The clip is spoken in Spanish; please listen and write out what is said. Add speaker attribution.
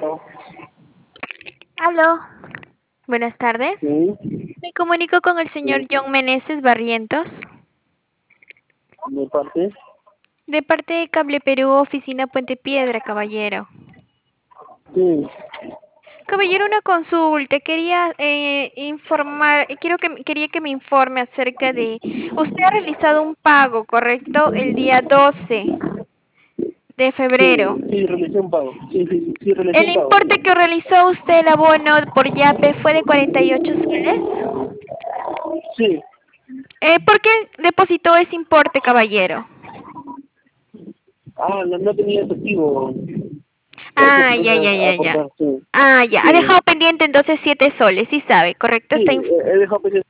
Speaker 1: Aló, buenas tardes.
Speaker 2: Sí,
Speaker 1: Me comunico con el señor
Speaker 2: sí,
Speaker 1: John Meneses Barrientos,
Speaker 2: de parte.
Speaker 1: de parte de Cable Perú, oficina Puente Piedra, caballero.
Speaker 2: Sí,
Speaker 1: Caballero, una consulta. Quería quería que me informe acerca de. Usted ha realizado un pago, ¿correcto? El día 12 de febrero.
Speaker 2: sí, realicé un pago. Sí, realicé
Speaker 1: El
Speaker 2: un pago.
Speaker 1: importe que realizó usted el abono por Yape fue de 48 soles.
Speaker 2: Sí,
Speaker 1: ¿Por qué depositó ese importe, caballero?
Speaker 2: no tenía efectivo. Por eso
Speaker 1: Ah,
Speaker 2: tuve
Speaker 1: ya, ya,
Speaker 2: que
Speaker 1: ya, ya.
Speaker 2: aportar, sí.
Speaker 1: Ah, ya. Ha
Speaker 2: Sí,
Speaker 1: dejado pendiente entonces 7 soles, sí sabe, ¿correcto?
Speaker 2: sí, he dejado pendiente